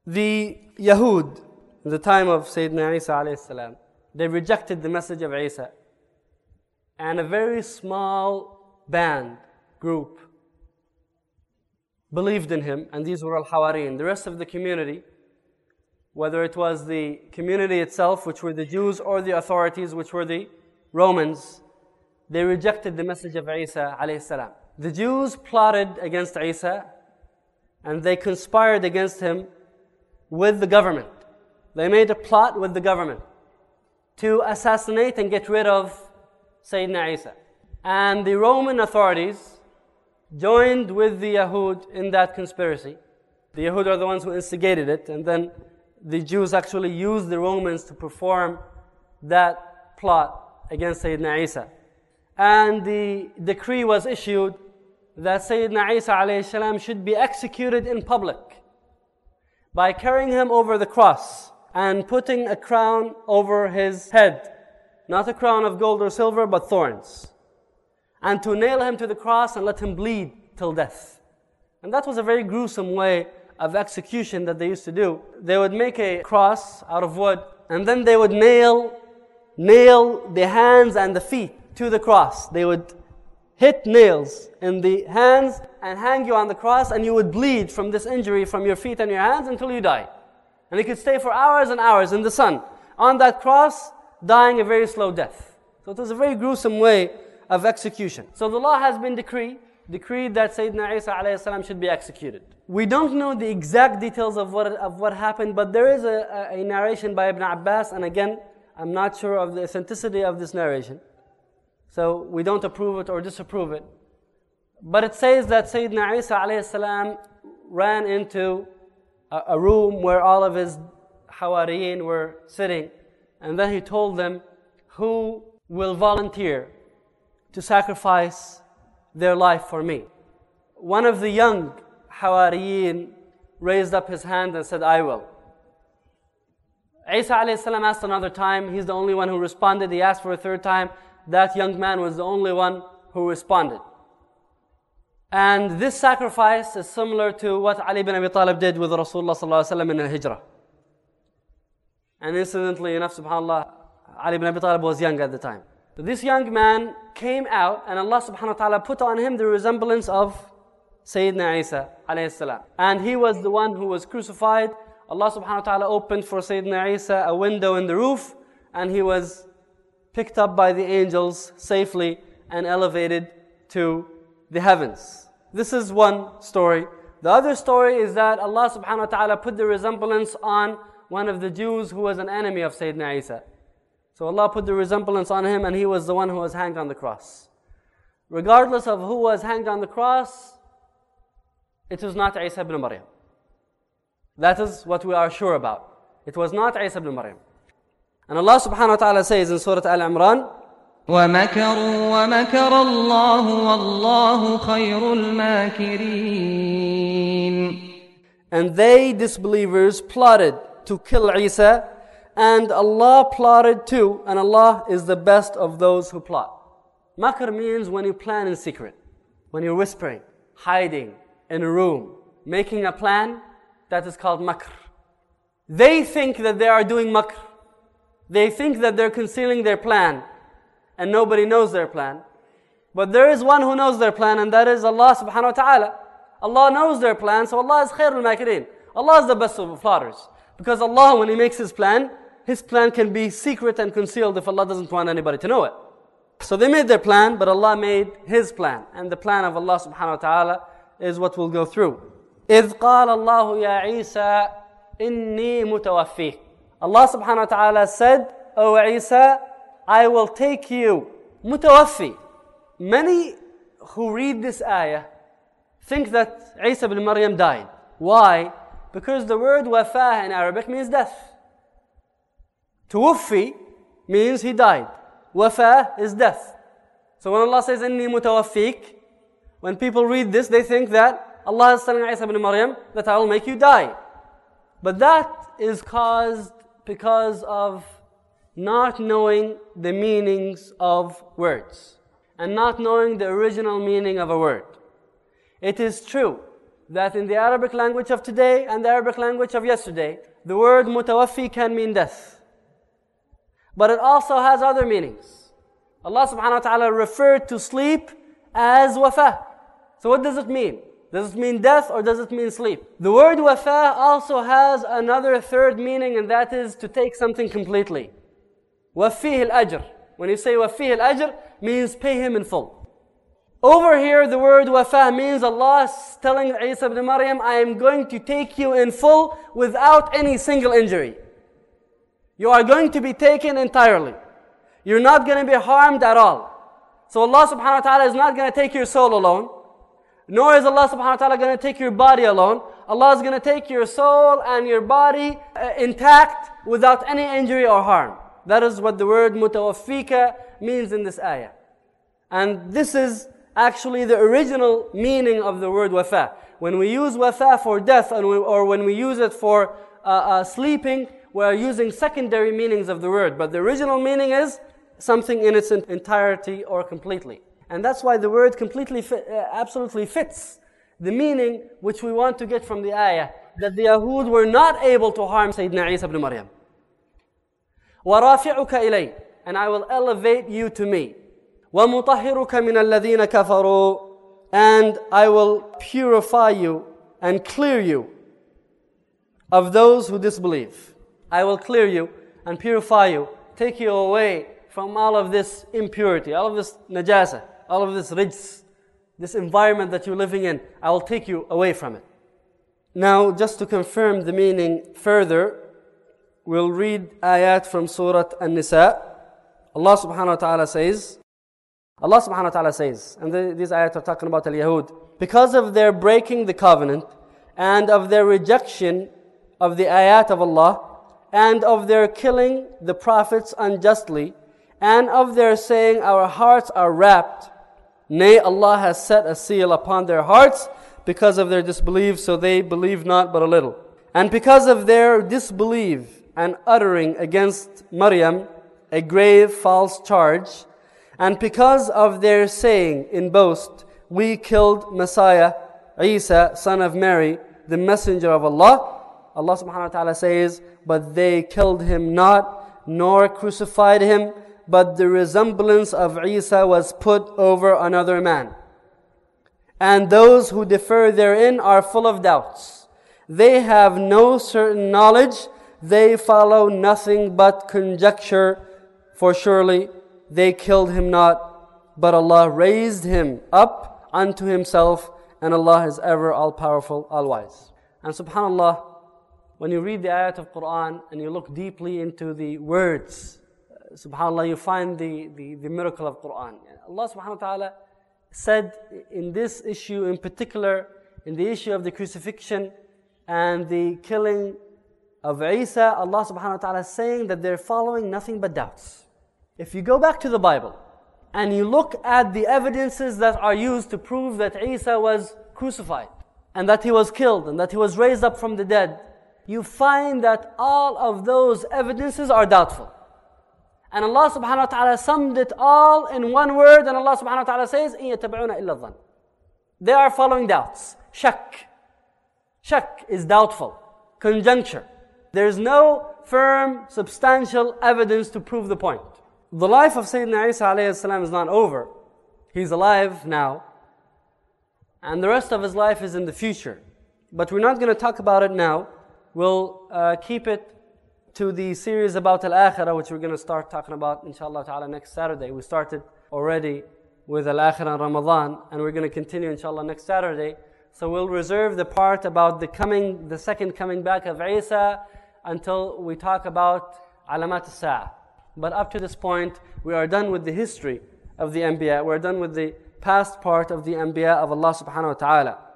The Yahud, in the time of Sayyidina Isa alayhi salam, they rejected the message of Isa. And a very small group, believed in him, and these were al-Hawariyin. The rest of the community, whether it was the community itself, which were the Jews, or the authorities, which were the Romans, they rejected the message of Isa alayhi salam. The Jews plotted against Isa, and they conspired against him with the government. They made a plot with the government to assassinate and get rid of Sayyidina Isa. And the Roman authorities joined with the Yahud in that conspiracy. The Yahud are the ones who instigated it, and then the Jews actually used the Romans to perform that plot against Sayyidina Isa. And the decree was issued that Sayyidina Isa alayhi salam should be executed in public by carrying him over the cross and putting a crown over his head. Not a crown of gold or silver, but thorns. And to nail him to the cross and let him bleed till death. And that was a very gruesome way of execution that they used to do. They would make a cross out of wood, and then they would nail the hands and the feet to the cross. They would hit nails in the hands and hang you on the cross, and you would bleed from this injury from your feet and your hands until you die. And you could stay for hours and hours in the sun on that cross, dying a very slow death. So it was a very gruesome way of execution. So the law has been decreed that Sayyidina Isa alayhi salam should be executed. We don't know the exact details of what happened, but there is a narration by Ibn Abbas, and again, I'm not sure of the authenticity of this narration. So we don't approve it or disapprove it. But it says that Sayyidina Isa alayhi salam ran into a room where all of his Hawariyin were sitting, and then he told them, who will volunteer to sacrifice their life for me? One of the young Hawariyin raised up his hand and said, I will. Isa alayhi salam asked another time. He's the only one who responded. He asked for a third time. That young man was the only one who responded. And this sacrifice is similar to what Ali bin Abi Talib did with Rasulullah sallallahu alaihi wasallam in al-Hijrah. And incidentally enough, subhanAllah, Ali bin Abi Talib was young at the time. So this young man came out, and Allah subhanahu wa ta'ala put on him the resemblance of Sayyidina Isa alayhi salam. And he was the one who was crucified. Allah subhanahu wa ta'ala opened for Sayyidina Isa a window in the roof, and he was picked up by the angels safely and elevated to the heavens. This is one story. The other story is that Allah subhanahu wa ta'ala put the resemblance on one of the Jews who was an enemy of Sayyidina Isa. So Allah put the resemblance on him, and he was the one who was hanged on the cross. Regardless of who was hanged on the cross, it was not Isa ibn Maryam. That is what we are sure about. It was not Isa ibn Maryam. And Allah subhanahu wa ta'ala says in Surah Al-Imran, وَمَكَرُوا وَمَكَرَ اللَّهُ وَاللَّهُ خَيْرُ الْمَاكِرِينَ. And they, disbelievers, plotted to kill Isa, and Allah plotted too, and Allah is the best of those who plot. Makr means when you plan in secret, when you're whispering, hiding in a room, making a plan, that is called makr. They think that they are doing makr. They think that they're concealing their plan, and nobody knows their plan. But there is one who knows their plan, and that is Allah subhanahu wa ta'ala. Allah knows their plan, so Allah is khairul makirin. Allah is the best of plotters. Because Allah, when He makes His plan can be secret and concealed if Allah doesn't want anybody to know it. So they made their plan, but Allah made His plan. And the plan of Allah subhanahu wa ta'ala is what we'll go through. إِذْ قَالَ اللَّهُ يَا عِيسَى إِنِّي مُتَوَفِّيكَ. Allah subhanahu wa ta'ala said, O Isa, I will take you. Mutawaffi. Many who read this ayah think that Isa ibn Maryam died. Why? Because the word wafa in Arabic means death. Tuwaffi means he died. Wafa is death. So when Allah says, Inni mutawaffik, when people read this, they think that Allah is telling Isa ibn Maryam that I will make you die. But that is caused because of not knowing the meanings of words and not knowing the original meaning of a word. It is true that in the Arabic language of today and the Arabic language of yesterday, the word mutawaffi can mean death. But it also has other meanings. Allah subhanahu wa ta'ala referred to sleep as wafa. So what does it mean? Does it mean death or does it mean sleep? The word wafa also has another third meaning, and that is to take something completely. Wafihi al-ajr. When you say wafihi al-ajr, means pay him in full. Over here, the word wafa means Allah is telling Isa ibn Maryam, I am going to take you in full without any single injury. You are going to be taken entirely. You're not going to be harmed at all. So Allah subhanahu wa ta'ala is not going to take your soul alone, nor is Allah subhanahu wa ta'ala going to take your body alone. Allah is going to take your soul and your body intact without any injury or harm. That is what the word mutawaffika means in this ayah. And this is actually the original meaning of the word wafa. When we use wafa for death or when we use it for sleeping, we are using secondary meanings of the word. But the original meaning is something in its entirety or completely. And that's why the word absolutely fits the meaning which we want to get from the ayah, that the Yahud were not able to harm Sayyidina Isa ibn Maryam. وَرَافِعُكَ إِلَيْهِ, and I will elevate you to me. وَمُطَهِّرُكَ مِنَ الَّذِينَ كَفَرُوا, and I will purify you and clear you of those who disbelieve. I will clear you and purify you, take you away from all of this impurity, all of this najasa, all of this rijs, this environment that you're living in. I will take you away from it. Now, just to confirm the meaning further, we'll read ayat from Surah An-Nisa. Allah subhanahu wa ta'ala says, and these ayat are talking about al-Yahud, because of their breaking the covenant and of their rejection of the ayat of Allah and of their killing the prophets unjustly and of their saying our hearts are wrapped, nay, Allah has set a seal upon their hearts because of their disbelief, so they believe not but a little. And because of their disbelief and uttering against Maryam a grave false charge, and because of their saying in boast, we killed Messiah, Isa, son of Mary, the messenger of Allah, Allah subhanahu wa ta'ala says, but they killed him not, nor crucified him, but the resemblance of Isa was put over another man. And those who differ therein are full of doubts. They have no certain knowledge, they follow nothing but conjecture, for surely they killed him not, but Allah raised him up unto himself, and Allah is ever all-powerful, all-wise. And subhanAllah, when you read the ayat of Quran and you look deeply into the words, subhanAllah, you find the miracle of Quran. Allah subhanahu wa ta'ala said in this issue in particular, in the issue of the crucifixion and the killing of Isa, Allah subhanahu wa ta'ala is saying that they're following nothing but doubts. If you go back to the Bible and you look at the evidences that are used to prove that Isa was crucified and that he was killed and that he was raised up from the dead, you find that all of those evidences are doubtful. And Allah subhanahu wa ta'ala summed it all in one word, and Allah subhanahu wa ta'ala says, إِن يَتَّبِعُونَ إِلَّا الظَّنَّ. They are following doubts. Shak. Shak is doubtful. Conjuncture. There is no firm, substantial evidence to prove the point. The life of Sayyidina Isa alayhi salam is not over. He's alive now. And the rest of his life is in the future. But we're not going to talk about it now. We'll keep it to the series about Al-Akhirah, which we're going to start talking about, inshallah ta'ala, next Saturday. We started already with Al-Akhirah in Ramadan, and we're going to continue, inshallah, next Saturday. So we'll reserve the part about the second coming back of Isa until we talk about Alamat al-Sa'ah. But up to this point, we are done with the history of the Anbiya. We're done with the past part of the Anbiya of Allah subhanahu wa ta'ala.